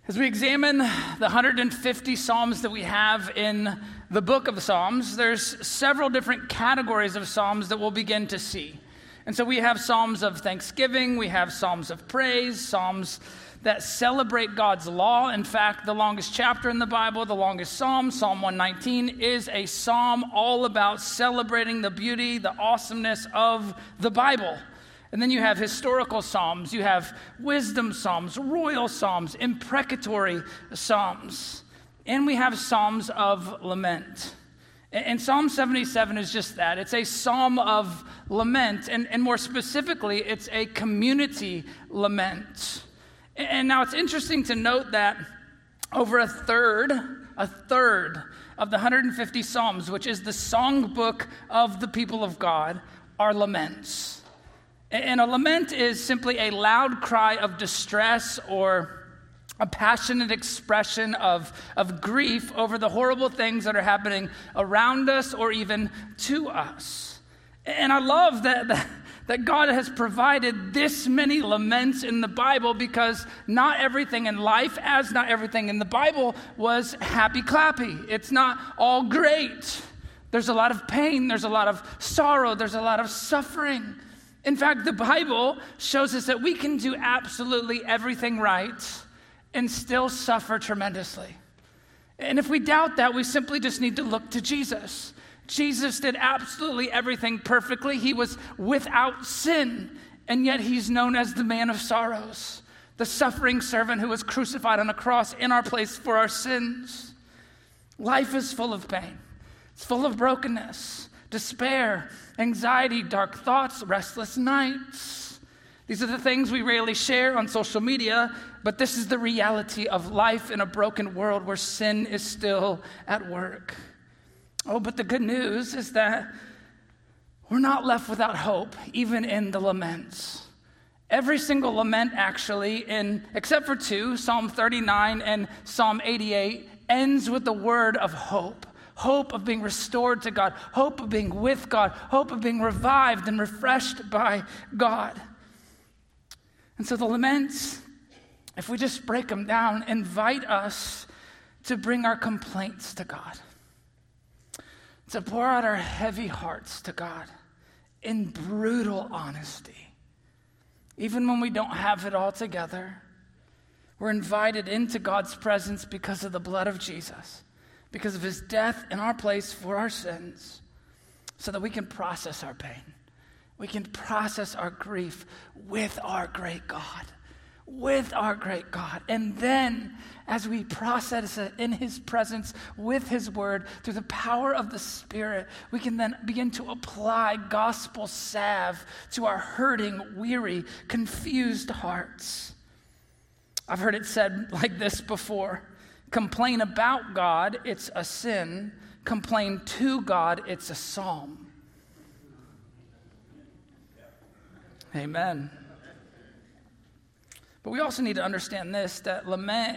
As we examine the 150 Psalms that we have in the book of the Psalms, there's several different categories of Psalms that we'll begin to see. And so we have Psalms of thanksgiving, we have Psalms of praise, Psalms that celebrate God's law. In fact, the longest chapter in the Bible, the longest Psalm, Psalm 119, is a psalm all about celebrating the beauty, the awesomeness of the Bible. And then you have historical psalms, you have wisdom psalms, royal psalms, imprecatory psalms, and we have psalms of lament. And Psalm 77 is just that. It's a psalm of lament, and more specifically, it's a community lament. And now it's interesting to note that over a third of the 150 psalms, which is the songbook of the people of God, are laments. And a lament is simply a loud cry of distress or a passionate expression of grief over the horrible things that are happening around us or even to us. And I love that God has provided this many laments in the Bible, because not everything in life, as not everything in the Bible, was happy-clappy. It's not all great. There's a lot of pain, there's a lot of sorrow, there's a lot of suffering. In fact, the Bible shows us that we can do absolutely everything right and still suffer tremendously. And if we doubt that, we simply just need to look to Jesus. Jesus did absolutely everything perfectly. He was without sin, and yet he's known as the man of sorrows, the suffering servant who was crucified on a cross in our place for our sins. Life is full of pain. It's full of brokenness, despair, anxiety, dark thoughts, restless nights. These are the things we rarely share on social media, but this is the reality of life in a broken world where sin is still at work. Oh, but the good news is that we're not left without hope, even in the laments. Every single lament, actually, except for two, Psalm 39 and Psalm 88, ends with the word of hope. Hope of being restored to God, hope of being with God, hope of being revived and refreshed by God. And so the laments, if we just break them down, invite us to bring our complaints to God, to pour out our heavy hearts to God in brutal honesty. Even when we don't have it all together, we're invited into God's presence because of the blood of Jesus, because of his death in our place for our sins, so that we can process our pain. We can process our grief with our great God. With our great God. And then, as we process it in his presence with his word, through the power of the Spirit, we can then begin to apply gospel salve to our hurting, weary, confused hearts. I've heard it said like this before: complain about God, it's a sin. Complain to God, it's a psalm. Amen. But we also need to understand this, that lament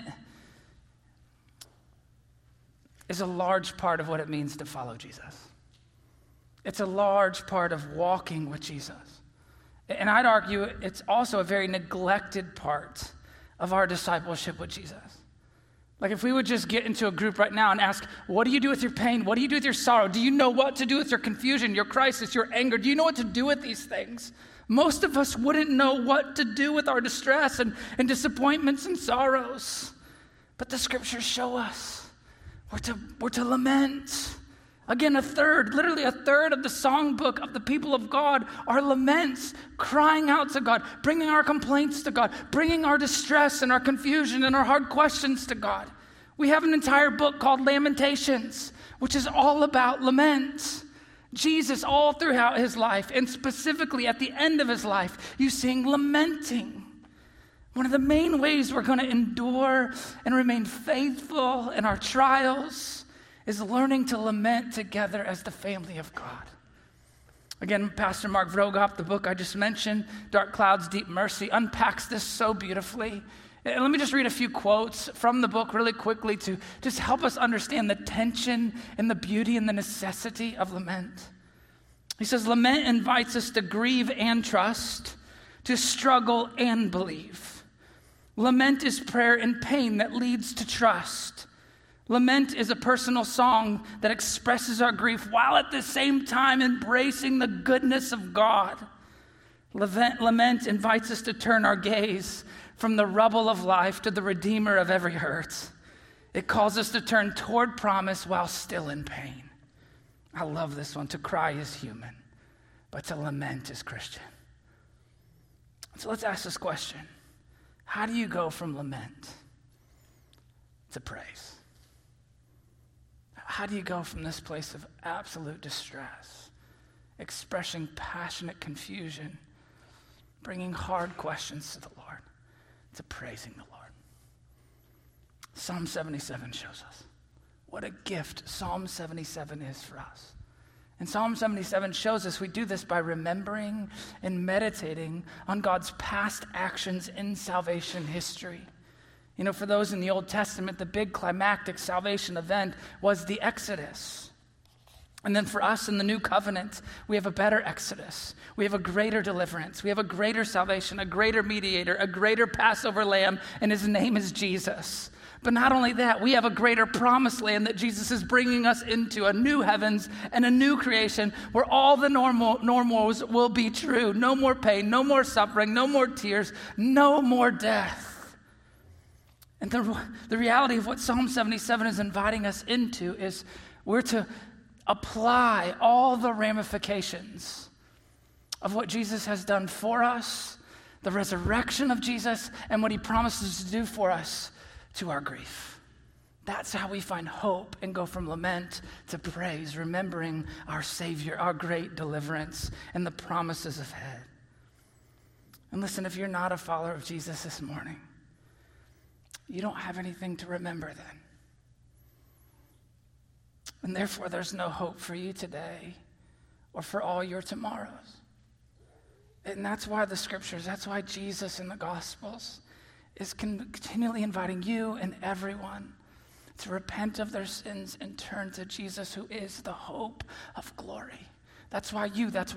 is a large part of what it means to follow Jesus. It's a large part of walking with Jesus. And I'd argue it's also a very neglected part of our discipleship with Jesus. Like, if we would just get into a group right now and ask, what do you do with your pain? What do you do with your sorrow? Do you know what to do with your confusion, your crisis, your anger? Do you know what to do with these things? Most of us wouldn't know what to do with our distress and disappointments and sorrows. But the scriptures show us we're to lament. Again, literally a third of the songbook of the people of God are laments, crying out to God, bringing our complaints to God, bringing our distress and our confusion and our hard questions to God. We have an entire book called Lamentations, which is all about lament. Jesus, all throughout his life, and specifically at the end of his life, you sing lamenting. One of the main ways we're going to endure and remain faithful in our trials is learning to lament together as the family of God. Again, Pastor Mark Vroegop, the book I just mentioned, Dark Clouds, Deep Mercy, unpacks this so beautifully. And let me just read a few quotes from the book really quickly to just help us understand the tension and the beauty and the necessity of lament. He says, lament invites us to grieve and trust, to struggle and believe. Lament is prayer in pain that leads to trust. Lament is a personal song that expresses our grief while at the same time embracing the goodness of God. Lament invites us to turn our gaze from the rubble of life to the Redeemer of every hurt. It calls us to turn toward promise while still in pain. I love this one. To cry is human, but to lament is Christian. So let's ask this question. How do you go from lament to praise? How do you go from this place of absolute distress, expressing passionate confusion, bringing hard questions to the Lord, to praising the Lord? Psalm 77 shows us what a gift Psalm 77 is for us. And Psalm 77 shows us we do this by remembering and meditating on God's past actions in salvation history. You know, for those in the Old Testament, the big climactic salvation event was the Exodus. And then for us in the New Covenant, we have a better Exodus. We have a greater deliverance. We have a greater salvation, a greater mediator, a greater Passover lamb, and his name is Jesus. But not only that, we have a greater promised land that Jesus is bringing us into, a new heavens and a new creation where all the normals will be true. No more pain, no more suffering, no more tears, no more death. And the reality of what Psalm 77 is inviting us into is we're to apply all the ramifications of what Jesus has done for us, the resurrection of Jesus, and what he promises to do for us to our grief. That's how we find hope and go from lament to praise, remembering our Savior, our great deliverance, and the promises ahead. And listen, if you're not a follower of Jesus this morning, you don't have anything to remember then. And therefore, there's no hope for you today or for all your tomorrows. And that's why the scriptures, that's why Jesus in the Gospels is continually inviting you and everyone to repent of their sins and turn to Jesus, who is the hope of glory. That's why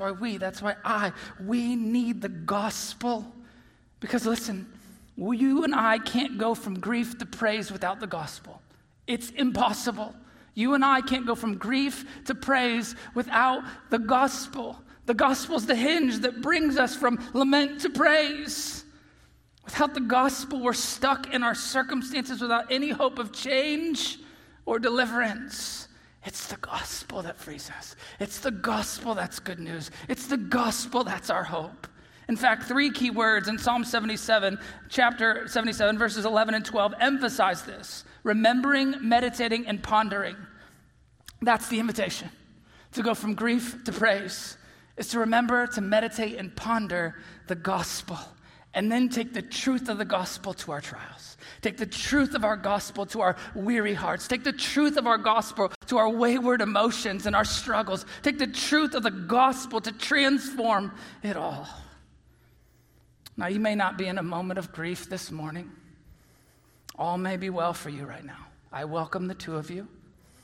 we need the gospel. Because listen, you and I can't go from grief to praise without the gospel. It's impossible. You and I can't go from grief to praise without the gospel. The gospel's the hinge that brings us from lament to praise. Without the gospel, we're stuck in our circumstances without any hope of change or deliverance. It's the gospel that frees us. It's the gospel that's good news. It's the gospel that's our hope. In fact, 3 key words in Psalm 77, chapter 77, verses 11 and 12 emphasize this: remembering, meditating, and pondering. That's the invitation. To go from grief to praise is to remember, to meditate, and ponder the gospel. And then take the truth of the gospel to our trials. Take the truth of our gospel to our weary hearts. Take the truth of our gospel to our wayward emotions and our struggles. Take the truth of the gospel to transform it all. Now, you may not be in a moment of grief this morning. All may be well for you right now. I welcome the two of you.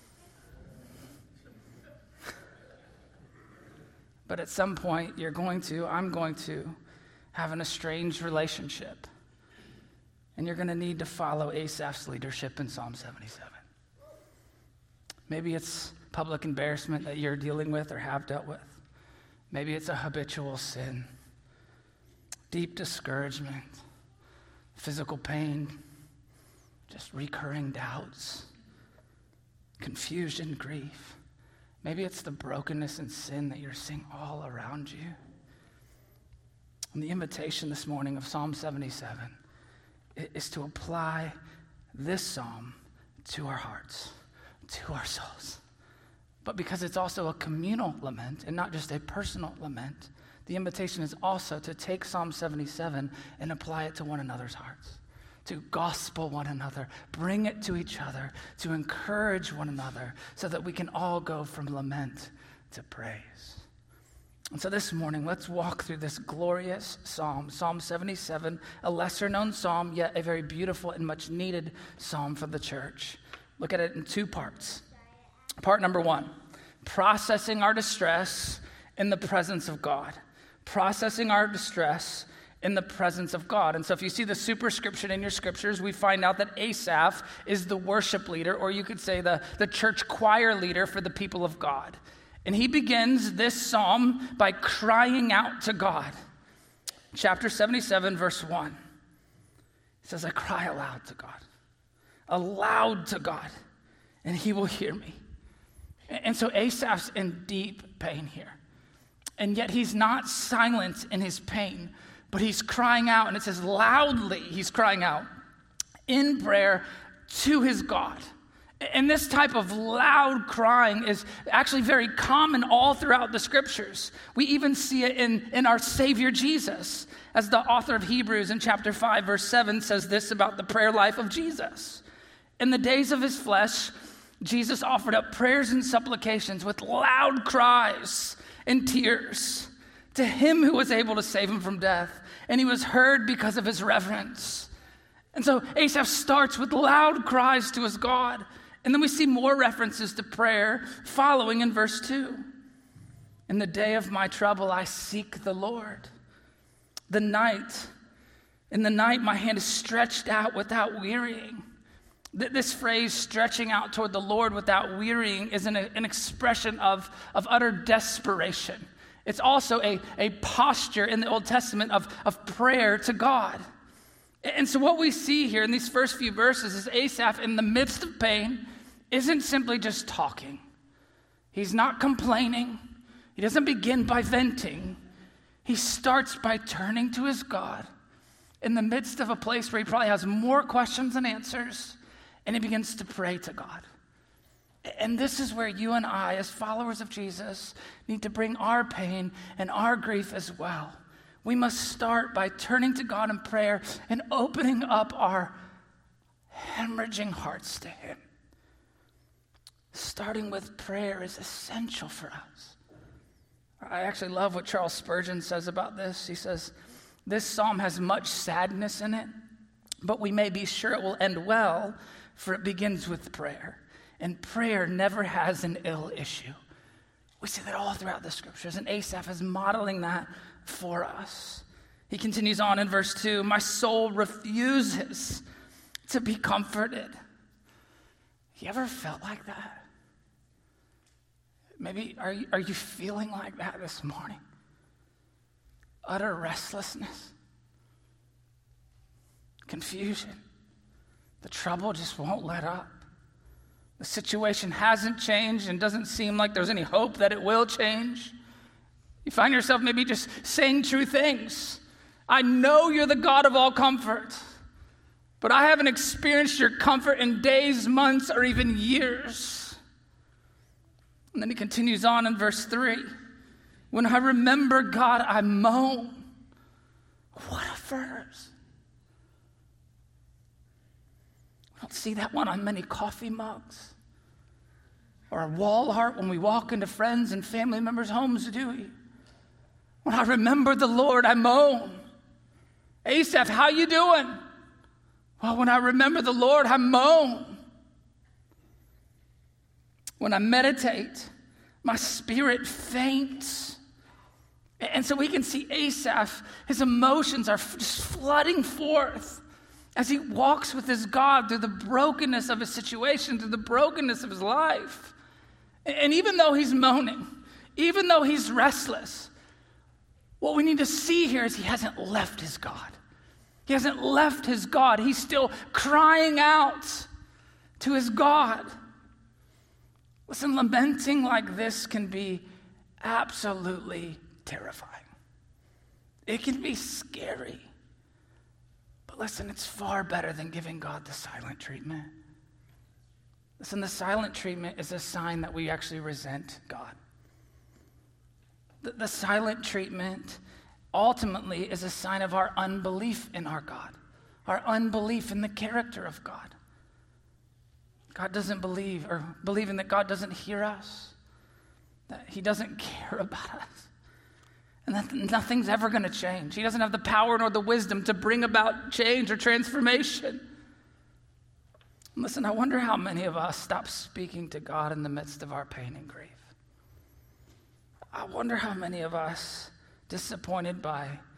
But at some point, I'm going to have an estranged relationship. And you're going to need to follow Asaph's leadership in Psalm 77. Maybe it's public embarrassment that you're dealing with or have dealt with. Maybe it's a habitual sin, deep discouragement, physical pain, just recurring doubts, confusion, grief. Maybe it's the brokenness and sin that you're seeing all around you. And the invitation this morning of Psalm 77 is to apply this psalm to our hearts, to our souls. But because it's also a communal lament and not just a personal lament, the invitation is also to take Psalm 77 and apply it to one another's hearts, to gospel one another, bring it to each other, to encourage one another so that we can all go from lament to praise. And so this morning, let's walk through this glorious psalm, Psalm 77, a lesser-known psalm, yet a very beautiful and much-needed psalm for the church. Look at it in 2 parts. Part number 1, processing our distress in the presence of God. Processing our distress in the presence of God. And so if you see the superscription in your scriptures, we find out that Asaph is the worship leader, or you could say the church choir leader for the people of God. And he begins this psalm by crying out to God. Chapter 77, verse 1. He says, I cry aloud to God, and he will hear me. And so Asaph's in deep pain here. And yet he's not silent in his pain, but he's crying out, and it says loudly he's crying out in prayer to his God. And this type of loud crying is actually very common all throughout the scriptures. We even see it in our Savior Jesus, as the author of Hebrews in chapter 5, verse 7 says this about the prayer life of Jesus. In the days of his flesh, Jesus offered up prayers and supplications with loud cries and tears to him who was able to save him from death. And he was heard because of his reverence. And so Asaph starts with loud cries to his God. And then we see more references to prayer following in verse 2. In the day of my trouble, I seek the Lord. In the night, my hand is stretched out without wearying. This phrase, stretching out toward the Lord without wearying, is an expression of utter desperation. It's also a posture in the Old Testament of prayer to God. And so what we see here in these first few verses is Asaph, in the midst of pain, isn't simply just talking. He's not complaining. He doesn't begin by venting. He starts by turning to his God in the midst of a place where he probably has more questions than answers, and he begins to pray to God. And this is where you and I, as followers of Jesus, need to bring our pain and our grief as well. We must start by turning to God in prayer and opening up our hemorrhaging hearts to him. Starting with prayer is essential for us. I actually love what Charles Spurgeon says about this. He says, this psalm has much sadness in it, but we may be sure it will end well, for it begins with prayer. And prayer never has an ill issue. We see that all throughout the scriptures, and Asaph is modeling that for us. He continues on in verse 2, my soul refuses to be comforted. You ever felt like that? Maybe are you feeling like that this morning? Utter restlessness, confusion. The trouble just won't let up. The situation hasn't changed and doesn't seem like there's any hope that it will change. You find yourself maybe just saying true things. I know you're the God of all comfort, but I haven't experienced your comfort in days, months, or even years. And then he continues on in verse 3. When I remember God, I moan. What a verse. We don't see that one on many coffee mugs or a wall art when we walk into friends and family members' homes, do we? When I remember the Lord, I moan. Asaph, how you doing? Well, when I remember the Lord, I moan. When I meditate, my spirit faints. And so we can see Asaph, his emotions are just flooding forth as he walks with his God through the brokenness of his situation, through the brokenness of his life. And even though he's moaning, even though he's restless, what we need to see here is he hasn't left his God. He hasn't left his God. He's still crying out to his God. Listen, lamenting like this can be absolutely terrifying. It can be scary. But listen, it's far better than giving God the silent treatment. Listen, the silent treatment is a sign that we actually resent God. The silent treatment ultimately is a sign of our unbelief in our God, our unbelief in the character of God. God doesn't believe, or believing that God doesn't hear us, that he doesn't care about us, and that nothing's ever going to change. He doesn't have the power nor the wisdom to bring about change or transformation. Listen, I wonder how many of us stop speaking to God in the midst of our pain and grief. I wonder how many of us, disappointed by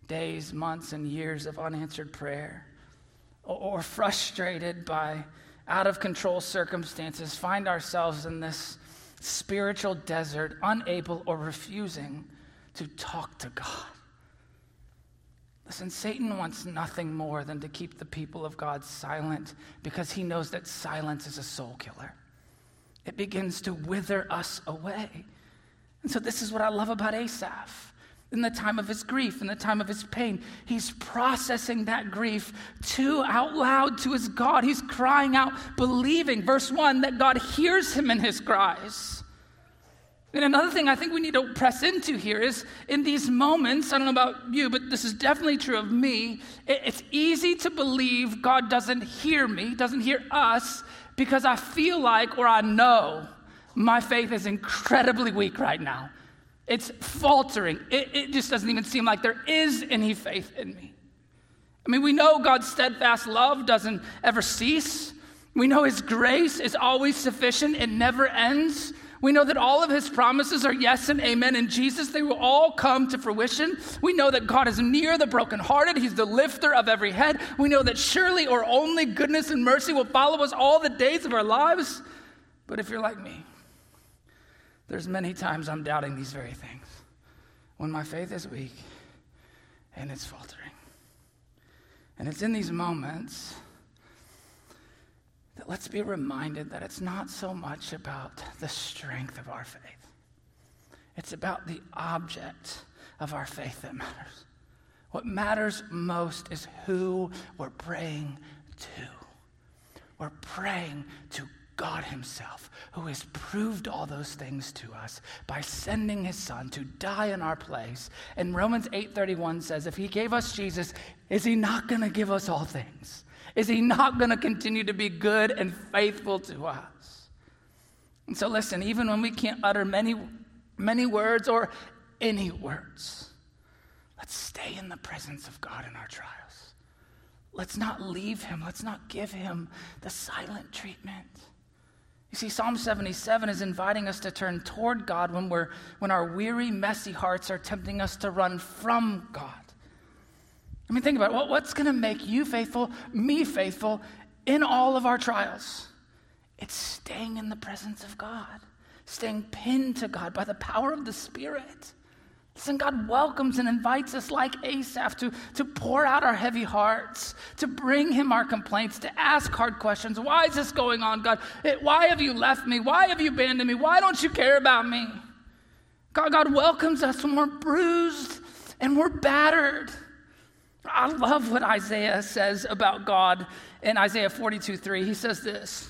days, months, and years of unanswered prayer, or frustrated by out-of-control circumstances, find ourselves in this spiritual desert, unable or refusing to talk to God. Listen, Satan wants nothing more than to keep the people of God silent because he knows that silence is a soul killer. It begins to wither us away. And so this is what I love about Asaph. In the time of his grief, in the time of his pain, he's processing that grief out loud to his God. He's crying out, believing, verse 1, that God hears him in his cries. And another thing I think we need to press into here is in these moments, I don't know about you, but this is definitely true of me, it's easy to believe God doesn't hear me, doesn't hear us, because I feel like, or I know, my faith is incredibly weak right now. It's faltering. It just doesn't even seem like there is any faith in me. I mean, we know God's steadfast love doesn't ever cease. We know his grace is always sufficient. It never ends. We know that all of his promises are yes and amen in Jesus. They will all come to fruition. We know that God is near the brokenhearted. He's the lifter of every head. We know that surely or only goodness and mercy will follow us all the days of our lives. But if you're like me, there's many times I'm doubting these very things when my faith is weak and it's faltering. And it's in these moments that let's be reminded that it's not so much about the strength of our faith. It's about the object of our faith that matters. What matters most is who we're praying to. We're praying to God himself, who has proved all those things to us by sending his son to die in our place. And Romans 8:31 says, if he gave us Jesus, is he not going to give us all things? Is he not going to continue to be good and faithful to us? And so listen, even when we can't utter many words or any words, let's stay in the presence of God in our trials. Let's not leave him. Let's not give him the silent treatment. You see, Psalm 77 is inviting us to turn toward God when our weary, messy hearts are tempting us to run from God. I mean, think about it. What's going to make you faithful, me faithful, in all of our trials? It's staying in the presence of God, staying pinned to God by the power of the Spirit. Listen, God welcomes and invites us like Asaph to pour out our heavy hearts, to bring him our complaints, to ask hard questions. Why is this going on, God? Why have you left me? Why have you abandoned me? Why don't you care about me? God welcomes us when we're bruised and we're battered. I love what Isaiah says about God in Isaiah 42:3. He says this,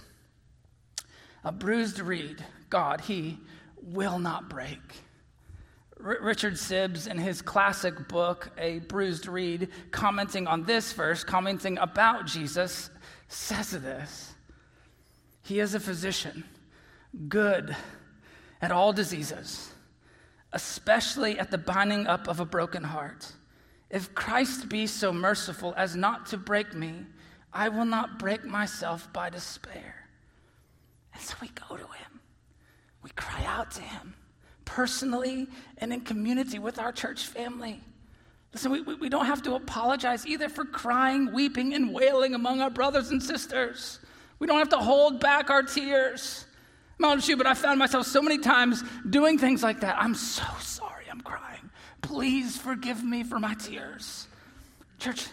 a bruised reed, God, he will not break. Richard Sibbes, in his classic book, A Bruised Reed, commenting on this verse, commenting about Jesus, says this, he is a physician, good at all diseases, especially at the binding up of a broken heart. If Christ be so merciful as not to break me, I will not break myself by despair. And so we go to him. We cry out to him. Personally and in community with our church family. Listen, we don't have to apologize either for crying, weeping, and wailing among our brothers and sisters. We don't have to hold back our tears. I'm not sure, but I found myself so many times doing things like that. I'm so sorry I'm crying. Please forgive me for my tears. Church,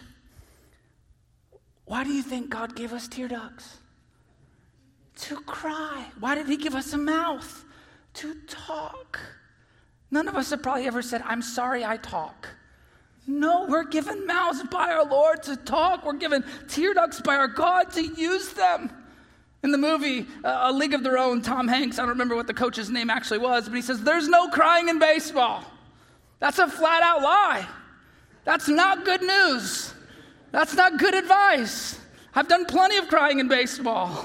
why do you think God gave us tear ducts? To cry. Why did he give us a mouth? To talk. None of us have probably ever said, I'm sorry I talk. No, we're given mouths by our Lord to talk. We're given tear ducts by our God to use them. In the movie, A League of Their Own, Tom Hanks, I don't remember what the coach's name actually was, but he says, there's no crying in baseball. That's a flat out lie. That's not good news. That's not good advice. I've done plenty of crying in baseball.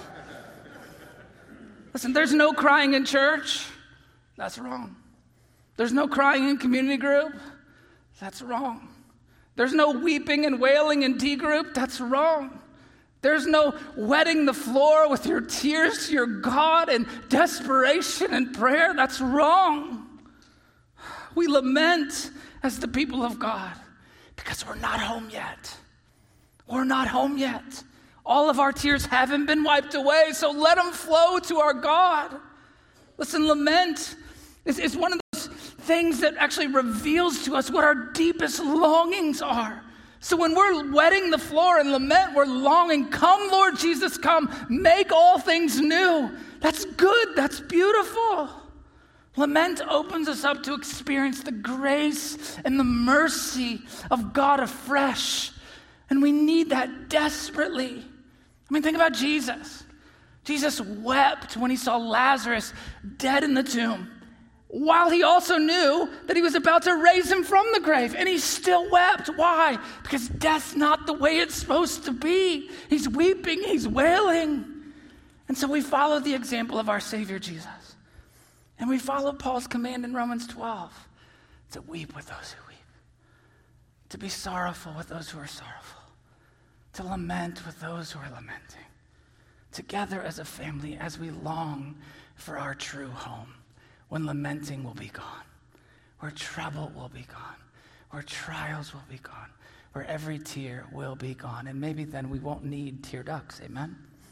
Listen, there's no crying in church. That's wrong. There's no crying in community group. That's wrong. There's no weeping and wailing in D group. That's wrong. There's no wetting the floor with your tears to your God and desperation and prayer. That's wrong. We lament as the people of God Because we're not home yet. We're not home yet. All of our tears haven't been wiped away, so let them flow to our God. Listen, lament is one of those things that actually reveals to us what our deepest longings are. So when we're wetting the floor in lament, we're longing, come, Lord Jesus, come, make all things new. That's good, that's beautiful. Lament opens us up to experience the grace and the mercy of God afresh. And we need that desperately. I mean, think about Jesus. Jesus wept when he saw Lazarus dead in the tomb, while he also knew that he was about to raise him from the grave. And he still wept. Why? Because death's not the way it's supposed to be. He's weeping, he's wailing. And so we follow the example of our Savior Jesus. And we follow Paul's command in Romans 12 to weep with those who weep, to be sorrowful with those who are sorrowful, to lament with those who are lamenting, together as a family as we long for our true home, when lamenting will be gone, where trouble will be gone, where trials will be gone, where every tear will be gone. And maybe then we won't need tear ducts, amen?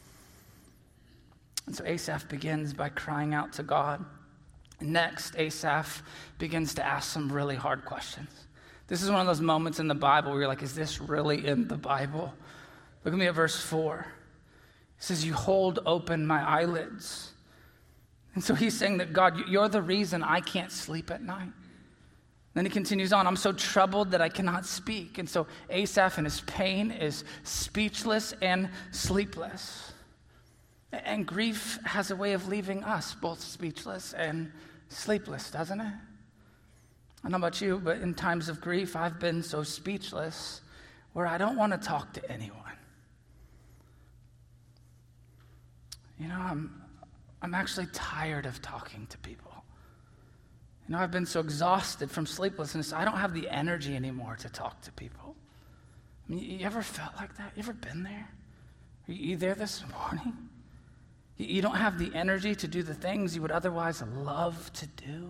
And so Asaph begins by crying out to God. Next, Asaph begins to ask some really hard questions. This is one of those moments in the Bible where you're like, is this really in the Bible? Look at me at verse 4. It says, you hold open my eyelids. And so he's saying that, God, you're the reason I can't sleep at night. Then he continues on, I'm so troubled that I cannot speak. And so Asaph in his pain is speechless and sleepless. And grief has a way of leaving us both speechless and sleepless, doesn't it? I don't know about you, but in times of grief, I've been so speechless where I don't want to talk to anyone. You know, I'm actually tired of talking to people. You know, I've been so exhausted from sleeplessness, I don't have the energy anymore to talk to people. I mean, you ever felt like that? You ever been there? Are you there this morning? You don't have the energy to do the things you would otherwise love to do.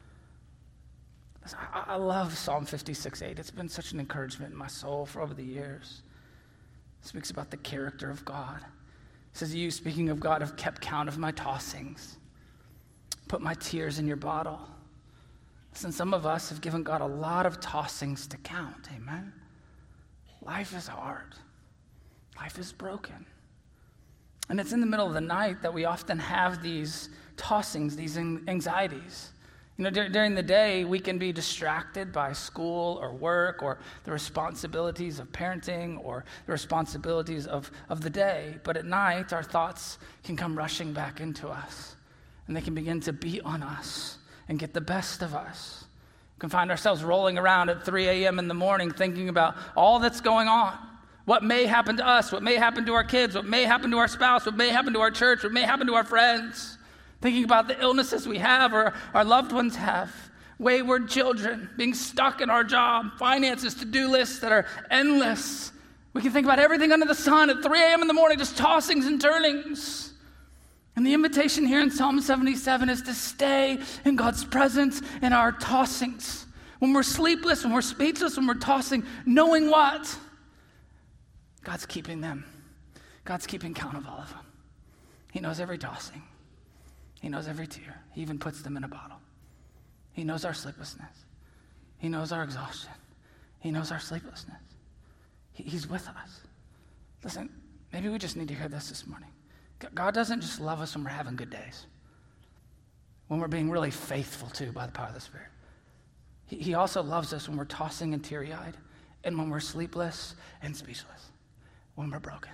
I love Psalm 56:8. It's been such an encouragement in my soul for over the years. It speaks about the character of God. It says, you, speaking of God, have kept count of my tossings, put my tears in your bottle. Listen, some of us have given God a lot of tossings to count, amen? Life is hard. Life is broken. And it's in the middle of the night that we often have these tossings, these anxieties. You know, during the day, we can be distracted by school or work or the responsibilities of parenting or the responsibilities of the day. But at night, our thoughts can come rushing back into us, and they can begin to beat on us and get the best of us. We can find ourselves rolling around at 3 a.m. in the morning thinking about all that's going on. What may happen to us, what may happen to our kids, what may happen to our spouse, what may happen to our church, what may happen to our friends. Thinking about the illnesses we have or our loved ones have. Wayward children, being stuck in our job, finances, to-do lists that are endless. We can think about everything under the sun at 3 a.m. in the morning, just tossings and turnings. And the invitation here in Psalm 77 is to stay in God's presence in our tossings. When we're sleepless, when we're speechless, when we're tossing, knowing what? God's keeping them. God's keeping count of all of them. He knows every tossing. He knows every tear. He even puts them in a bottle. He knows our sleeplessness. He knows our exhaustion. He knows our sleeplessness. He's with us. Listen, maybe we just need to hear this morning. God doesn't just love us when we're having good days, when we're being really faithful to by the power of the Spirit. He also loves us when we're tossing and teary-eyed, and when we're sleepless and speechless, when we're broken,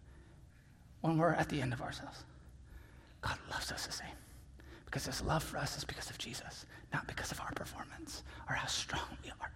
when we're at the end of ourselves. God loves us the same, because his love for us is because of Jesus, not because of our performance or how strong we are.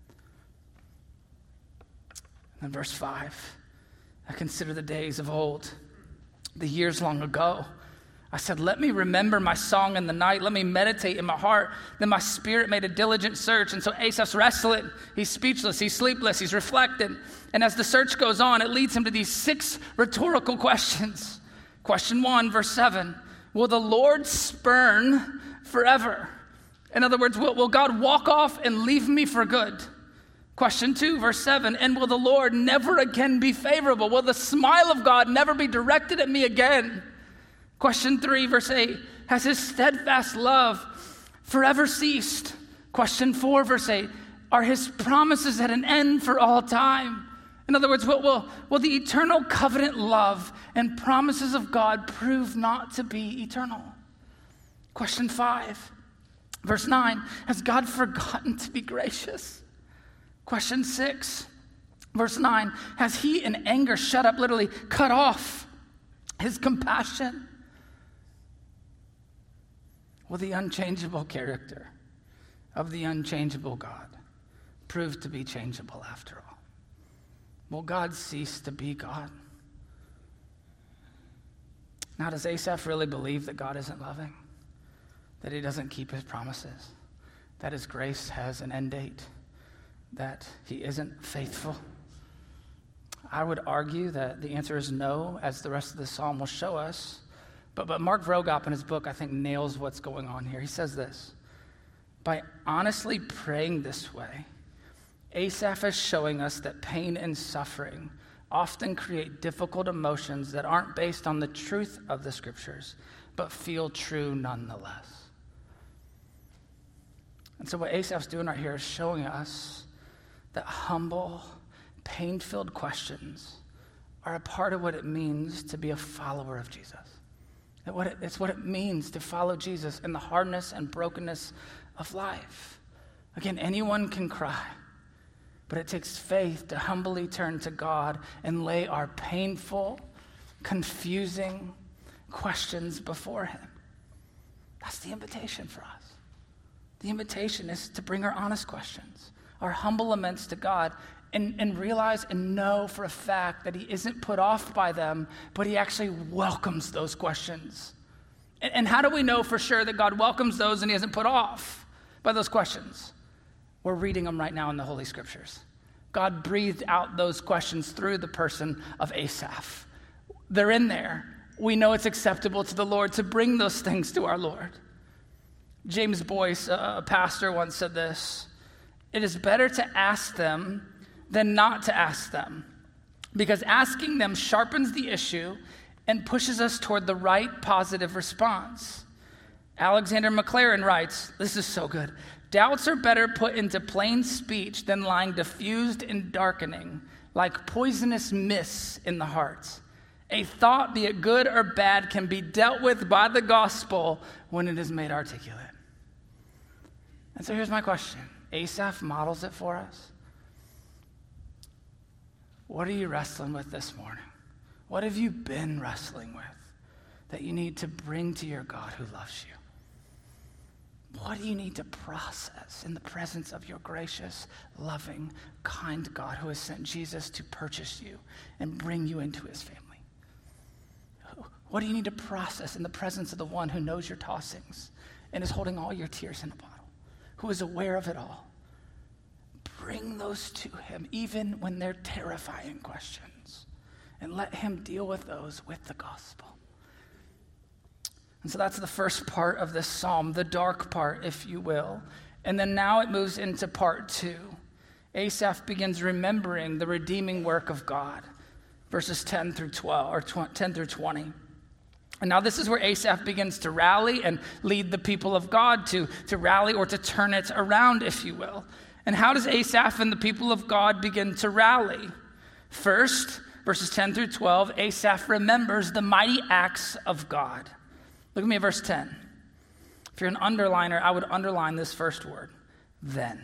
And then verse 5, I consider the days of old, the years long ago. I said, let me remember my song in the night. Let me meditate in my heart. Then my spirit made a diligent search. And so Asaph's wrestling. He's speechless. He's sleepless. He's reflecting. And as the search goes on, it leads him to these 6 rhetorical questions. Question 1, verse 7. Will the Lord spurn forever? In other words, will God walk off and leave me for good? Question 2, verse 7, and will the Lord never again be favorable? Will the smile of God never be directed at me again? Question 3, verse 8, has his steadfast love forever ceased? Question 4, verse 8, are his promises at an end for all time? In other words, will the eternal covenant love and promises of God prove not to be eternal? Question 5, verse 9, has God forgotten to be gracious? Question 6, verse 9, has he in anger shut up, literally cut off his compassion? Will the unchangeable character of the unchangeable God prove to be changeable after all? Will God cease to be God? Now, does Asaph really believe that God isn't loving? That he doesn't keep his promises? That his grace has an end date? That he isn't faithful? I would argue that the answer is no, as the rest of the psalm will show us. But Mark Vroegop in his book, I think, nails what's going on here. He says this: by honestly praying this way, Asaph is showing us that pain and suffering often create difficult emotions that aren't based on the truth of the scriptures, but feel true nonetheless. And so what Asaph's doing right here is showing us that humble, pain-filled questions are a part of what it means to be a follower of Jesus. It's what it means to follow Jesus in the hardness and brokenness of life. Again, anyone can cry, but it takes faith to humbly turn to God and lay our painful, confusing questions before him. That's the invitation for us. The invitation is to bring our honest questions, our humble laments to God, and realize and know for a fact that he isn't put off by them, but he actually welcomes those questions. And how do we know for sure that God welcomes those and he isn't put off by those questions? We're reading them right now in the Holy Scriptures. God breathed out those questions through the person of Asaph. They're in there. We know it's acceptable to the Lord to bring those things to our Lord. James Boyce, a pastor, once said this: it is better to ask them than not to ask them, because asking them sharpens the issue and pushes us toward the right positive response. Alexander McLaren writes, this is so good: doubts are better put into plain speech than lying diffused and darkening, like poisonous mists in the heart. A thought, be it good or bad, can be dealt with by the gospel when it is made articulate. And so here's my question. Asaph models it for us. What are you wrestling with this morning? What have you been wrestling with that you need to bring to your God who loves you? What do you need to process in the presence of your gracious, loving, kind God who has sent Jesus to purchase you and bring you into his family? What do you need to process in the presence of the one who knows your tossings and is holding all your tears in a bottle, who is aware of it all? Bring those to him, even when they're terrifying questions, and let him deal with those with the gospel. And so that's the first part of this psalm, the dark part, if you will. And then now it moves into part 2. Asaph begins remembering the redeeming work of God, verses 10 through 12, or 10 through 20. And now this is where Asaph begins to rally and lead the people of God to rally, or to turn it around, if you will. And how does Asaph and the people of God begin to rally? First, verses 10 through 12, Asaph remembers the mighty acts of God. Look at me at verse 10. If you're an underliner, I would underline this first word, then.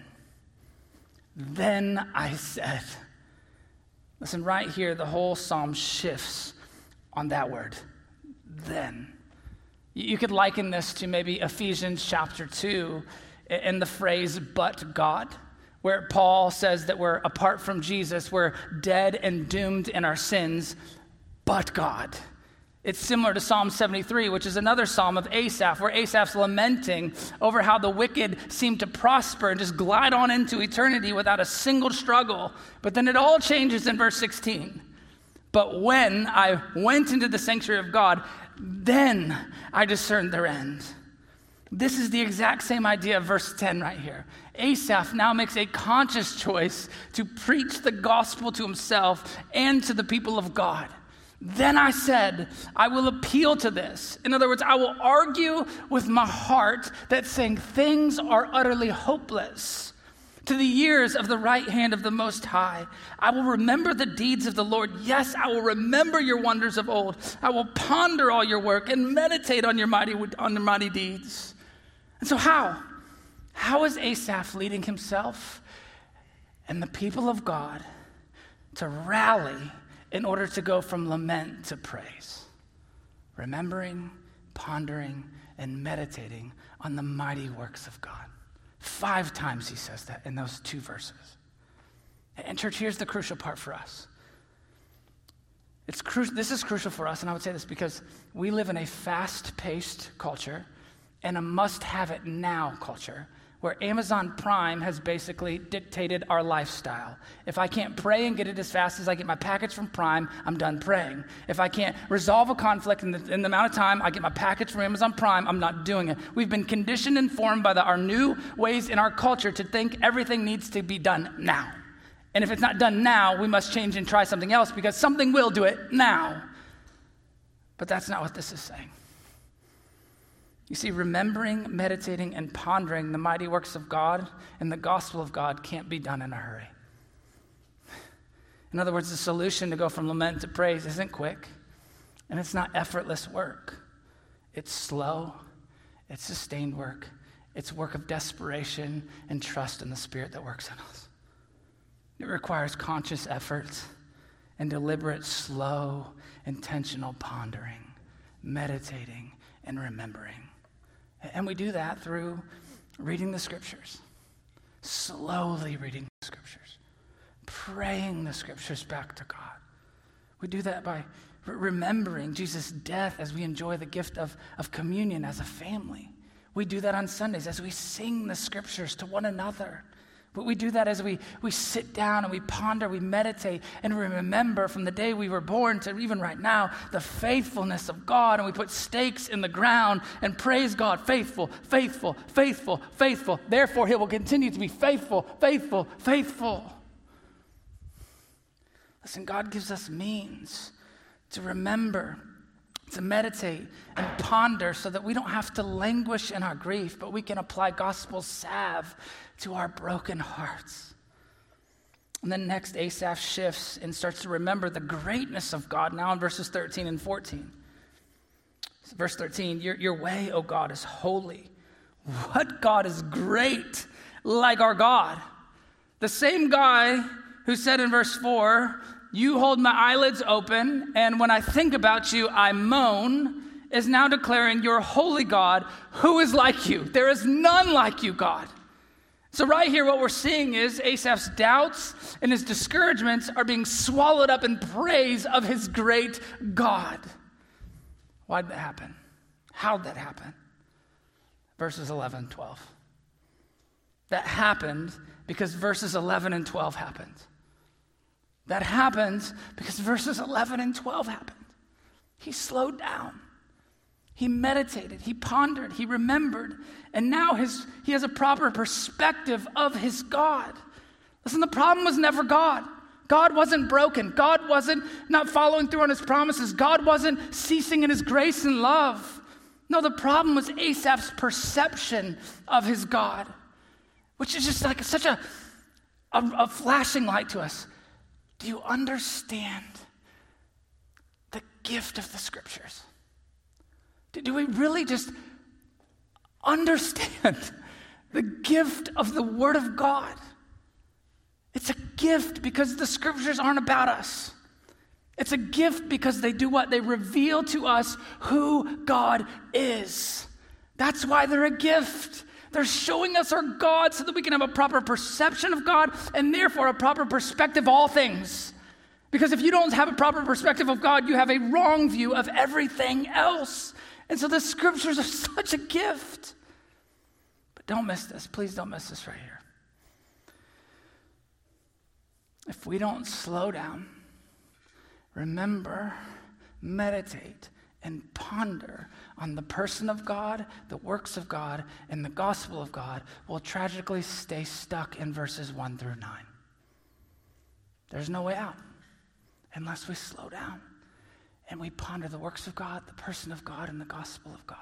Then I said. Listen, right here, the whole psalm shifts on that word, then. You could liken this to maybe Ephesians chapter 2 and the phrase, but God, where Paul says that we're apart from Jesus, we're dead and doomed in our sins, but God. It's similar to Psalm 73, which is another psalm of Asaph, where Asaph's lamenting over how the wicked seem to prosper and just glide on into eternity without a single struggle. But then it all changes in verse 16. But when I went into the sanctuary of God, then I discerned their end. This is the exact same idea of verse 10 right here. Asaph now makes a conscious choice to preach the gospel to himself and to the people of God. Then I said, I will appeal to this. In other words, I will argue with my heart that saying things are utterly hopeless. To the years of the right hand of the Most High, I will remember the deeds of the Lord. Yes, I will remember your wonders of old. I will ponder all your work and meditate on your mighty deeds. And so how? How is Asaph leading himself and the people of God to rally in order to go from lament to praise? Remembering, pondering, and meditating on the mighty works of God. 5 times he says that in those 2 verses. And church, here's the crucial part for us. This is crucial for us, and I would say this because we live in a fast-paced culture and a must-have-it-now culture where Amazon Prime has basically dictated our lifestyle. If I can't pray and get it as fast as I get my package from Prime, I'm done praying. If I can't resolve a conflict in the amount of time I get my package from Amazon Prime, I'm not doing it. We've been conditioned and formed by our new ways in our culture to think everything needs to be done now. And if it's not done now, we must change and try something else because something will do it now. But that's not what this is saying. You see, remembering, meditating, and pondering the mighty works of God and the gospel of God can't be done in a hurry. In other words, the solution to go from lament to praise isn't quick, and it's not effortless work. It's slow, it's sustained work, it's work of desperation and trust in the Spirit that works in us. It requires conscious effort and deliberate, slow, intentional pondering, meditating, and remembering. And we do that through reading the scriptures, slowly reading the scriptures, praying the scriptures back to God. We do that by remembering Jesus' death as we enjoy the gift of communion as a family. We do that on Sundays as we sing the scriptures to one another. But we do that as we sit down and we ponder, we meditate, and we remember from the day we were born to even right now, the faithfulness of God, and we put stakes in the ground and praise God, faithful, faithful, faithful, faithful. Therefore, he will continue to be faithful, faithful, faithful. Listen, God gives us means to remember, to meditate and ponder so that we don't have to languish in our grief, but we can apply gospel salve to our broken hearts. And then next, Asaph shifts and starts to remember the greatness of God now in verses 13 and 14. So verse 13, your way, O God, is holy. What God is great like our God? The same guy who said in verse 4, you hold my eyelids open, and when I think about you, I moan, is now declaring you're holy God. Who is like you? There is none like you, God. So right here, what we're seeing is Asaph's doubts and his discouragements are being swallowed up in praise of his great God. Why did that happen? How did that happen? Verses 11 and 12. That happened because verses 11 and 12 happened. That happened because verses 11 and 12 happened. He slowed down. He meditated. He pondered. He remembered. And now he has a proper perspective of his God. Listen, the problem was never God. God wasn't broken. God wasn't not following through on his promises. God wasn't ceasing in his grace and love. No, the problem was Asaph's perception of his God, which is just like such a flashing light to us. Do you understand the gift of the scriptures? Do we really just understand the gift of the Word of God? It's a gift because the scriptures aren't about us. It's a gift because they do what? They reveal to us who God is. That's why they're a gift. They're showing us our God so that we can have a proper perception of God and therefore a proper perspective of all things. Because if you don't have a proper perspective of God, you have a wrong view of everything else. And so the scriptures are such a gift. But don't miss this. Please don't miss this right here. If we don't slow down, remember, meditate, and ponder on the person of God, the works of God, and the gospel of God will tragically stay stuck in verses 1 through 9. There's no way out unless we slow down and we ponder the works of God, the person of God, and the gospel of God.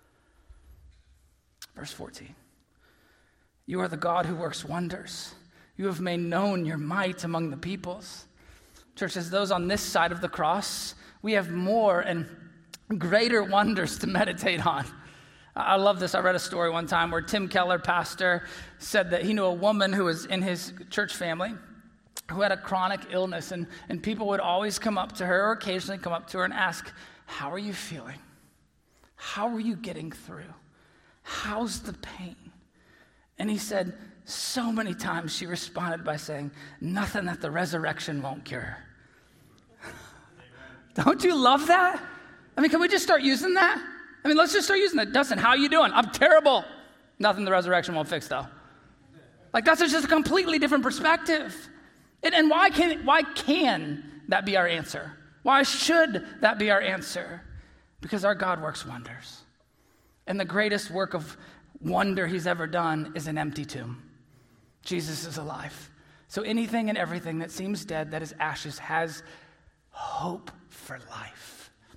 Verse 14. You are the God who works wonders. You have made known your might among the peoples. Church says, those on this side of the cross, we have more and greater wonders to meditate on. I love this. I read a story one time where Tim Keller, pastor, said that he knew a woman who was in his church family who had a chronic illness, and people would always come up to her or occasionally come up to her and ask, how are you feeling? How are you getting through? How's the pain? And he said, so many times she responded by saying, nothing that the resurrection won't cure. Don't you love that? I mean, can we just start using that? I mean, let's just start using that. Dustin, how are you doing? I'm terrible. Nothing the resurrection won't fix, though. Like, that's just a completely different perspective. And why can that be our answer? Why should that be our answer? Because our God works wonders. And the greatest work of wonder he's ever done is an empty tomb. Jesus is alive. So anything and everything that seems dead, that is ashes, has hope for life.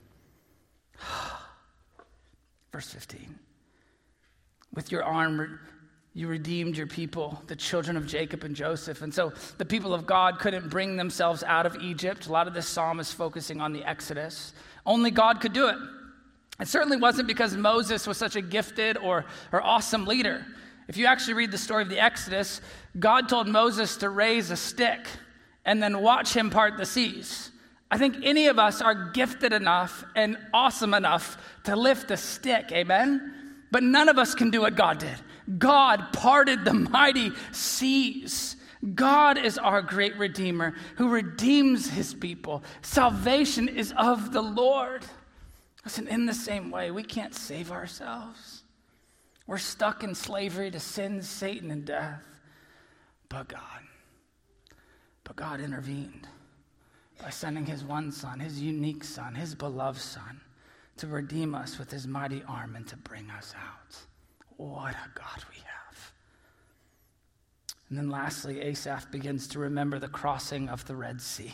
Verse 15. With your arm, you redeemed your people, the children of Jacob and Joseph. And so the people of God couldn't bring themselves out of Egypt. A lot of this psalm is focusing on the Exodus. Only God could do it. It certainly wasn't because Moses was such a gifted or awesome leader. If you actually read the story of the Exodus, God told Moses to raise a stick and then watch him part the seas. I think any of us are gifted enough and awesome enough to lift a stick, amen? But none of us can do what God did. God parted the mighty seas. God is our great Redeemer who redeems his people. Salvation is of the Lord. Listen, in the same way, we can't save ourselves. We're stuck in slavery to sin, Satan, and death. But God intervened by sending his one son, his unique son, his beloved son, to redeem us with his mighty arm and to bring us out. What a God we have. And then lastly, Asaph begins to remember the crossing of the Red Sea.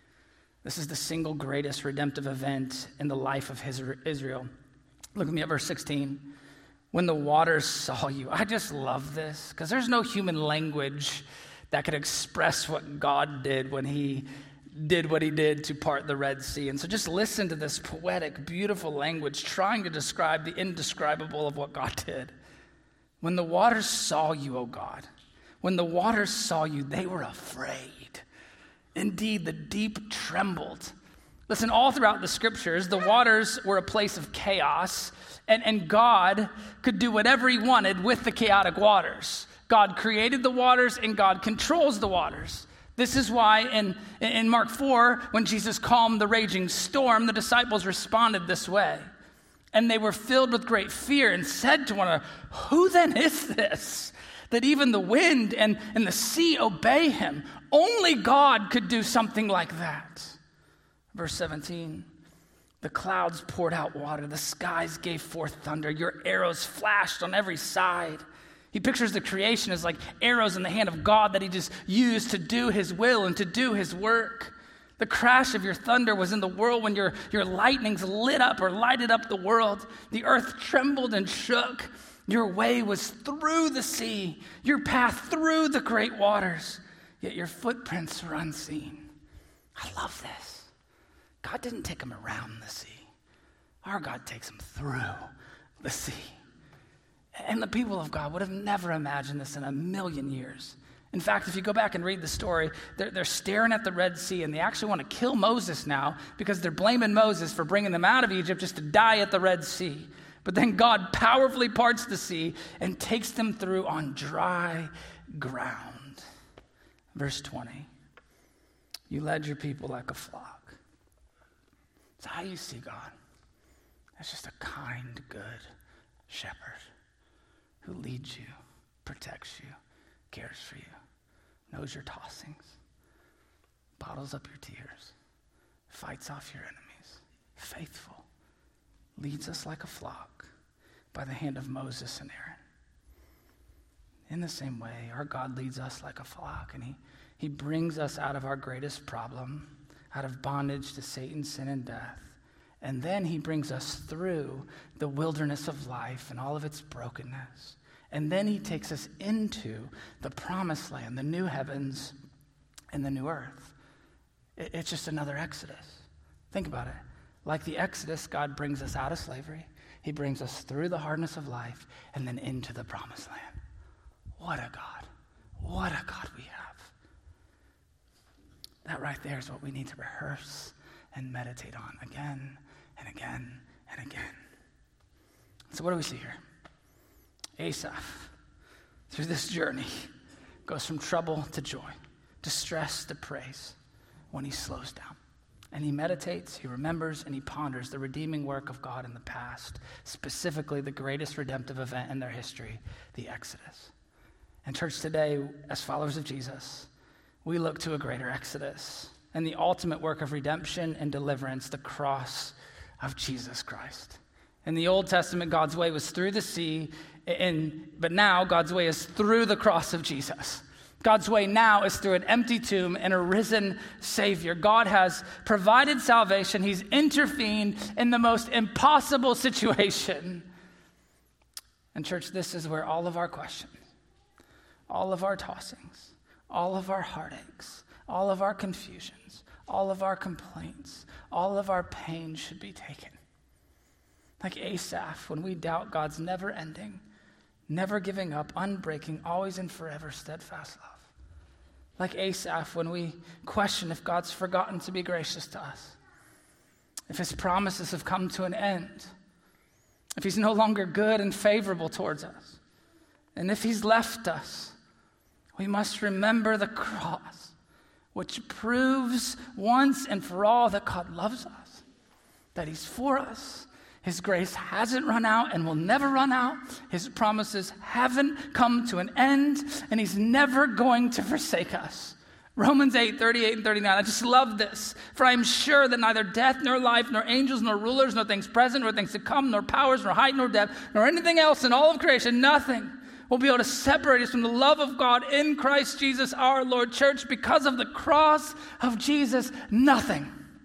This is the single greatest redemptive event in the life of Israel. Look at me at verse 16. When the waters saw you. I just love this because there's no human language that could express what God did when he did what he did to part the Red Sea. And so just listen to this poetic, beautiful language trying to describe the indescribable of what God did. When the waters saw you, O God, when the waters saw you, they were afraid. Indeed, the deep trembled. Listen, all throughout the scriptures, the waters were a place of chaos, and God could do whatever he wanted with the chaotic waters. God created the waters, and God controls the waters. This is why in Mark 4, when Jesus calmed the raging storm, the disciples responded this way. And they were filled with great fear and said to one another, who then is this, that even the wind and the sea obey him? Only God could do something like that. Verse 17, the clouds poured out water, the skies gave forth thunder, your arrows flashed on every side. He pictures the creation as like arrows in the hand of God that he just used to do his will and to do his work. The crash of your thunder was in the world when your lightnings lit up or lighted up the world. The earth trembled and shook. Your way was through the sea, your path through the great waters, yet your footprints were unseen. I love this. God didn't take him around the sea. Our God takes him through the sea. And the people of God would have never imagined this in a million years. In fact, if you go back and read the story, they're staring at the Red Sea, and they actually want to kill Moses now because they're blaming Moses for bringing them out of Egypt just to die at the Red Sea. But then God powerfully parts the sea and takes them through on dry ground. Verse 20, you led your people like a flock. That's how you see God. That's just a kind, good shepherd who leads you, protects you, cares for you, knows your tossings, bottles up your tears, fights off your enemies, faithful, leads us like a flock by the hand of Moses and Aaron. In the same way, our God leads us like a flock, and he brings us out of our greatest problem, out of bondage to Satan, sin, and death. And then he brings us through the wilderness of life and all of its brokenness. And then he takes us into the promised land, the new heavens and the new earth. It's just another Exodus. Think about it. Like the Exodus, God brings us out of slavery. He brings us through the hardness of life and then into the promised land. What a God. What a God we have. That right there is what we need to rehearse and meditate on again and again and again. So what do we see here? Asaph, through this journey, goes from trouble to joy, distress to praise when he slows down. And he meditates, he remembers, and he ponders the redeeming work of God in the past, specifically the greatest redemptive event in their history, the Exodus. And church, today, as followers of Jesus, we look to a greater Exodus and the ultimate work of redemption and deliverance, the cross of Jesus Christ. In the Old Testament, God's way was through the sea, but now God's way is through the cross of Jesus. God's way now is through an empty tomb and a risen Savior. God has provided salvation. He's intervened in the most impossible situation. And church, this is where all of our questions, all of our tossings, all of our heartaches, all of our confusions, all of our complaints, all of our pain should be taken. Like Asaph, when we doubt God's never ending, never giving up, unbreaking, always and forever steadfast love. Like Asaph, when we question if God's forgotten to be gracious to us, if his promises have come to an end, if he's no longer good and favorable towards us, and if he's left us, we must remember the cross, which proves once and for all that God loves us, that he's for us. His grace hasn't run out and will never run out. His promises haven't come to an end, and he's never going to forsake us. Romans 8:38 and 39. I just love this. For I am sure that neither death, nor life, nor angels, nor rulers, nor things present, nor things to come, nor powers, nor height, nor depth, nor anything else in all of creation, nothing will be able to separate us from the love of God in Christ Jesus our Lord. Church, because of the cross of Jesus, nothing,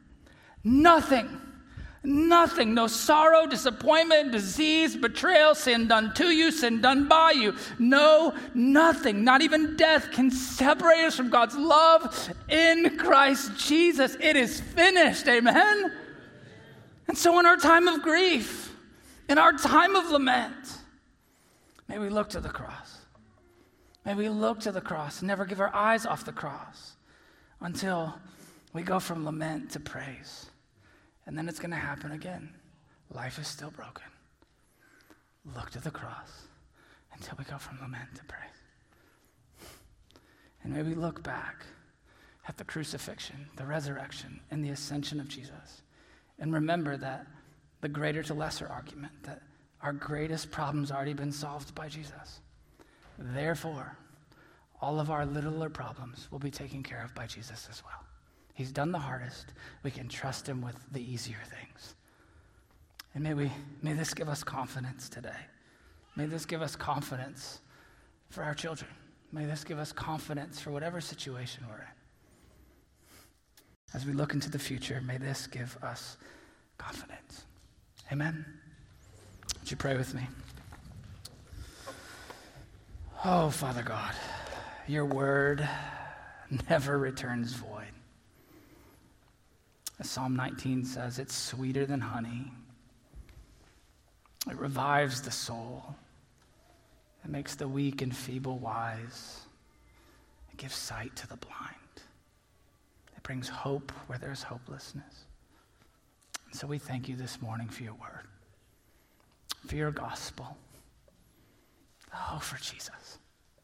no sorrow, disappointment, disease, betrayal, sin done to you, sin done by you. No, nothing, not even death can separate us from God's love in Christ Jesus. It is finished, amen? And so in our time of grief, in our time of lament, may we look to the cross. May we look to the cross and never give our eyes off the cross until we go from lament to praise. And then it's going to happen again. Life is still broken. Look to the cross until we go from lament to praise. And may we look back at the crucifixion, the resurrection, and the ascension of Jesus. And remember that the greater to lesser argument, that our greatest problem's already been solved by Jesus. Therefore, all of our littler problems will be taken care of by Jesus as well. He's done the hardest. We can trust him with the easier things. And may this give us confidence today. May this give us confidence for our children. May this give us confidence for whatever situation we're in. As we look into the future, may this give us confidence. Amen. Would you pray with me? Oh, Father God, your word never returns void. As Psalm 19 says, it's sweeter than honey. It revives the soul. It makes the weak and feeble wise. It gives sight to the blind. It brings hope where there's hopelessness. And so we thank you this morning for your word, for your gospel. Oh, for Jesus.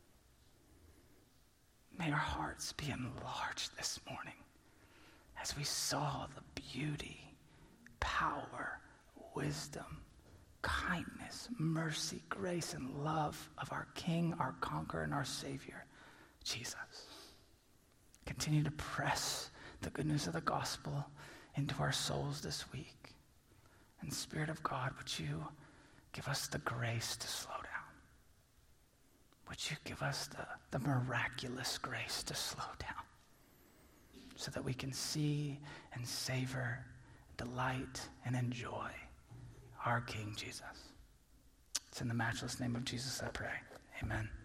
May our hearts be enlarged this morning as we saw the beauty, power, wisdom, kindness, mercy, grace, and love of our King, our Conqueror, and our Savior, Jesus. Continue to press the good news of the gospel into our souls this week. And Spirit of God, would you give us the grace to slow down? Would you give us the miraculous grace to slow down so that we can see and savor, delight, and enjoy our King Jesus? It's in the matchless name of Jesus I pray. Amen.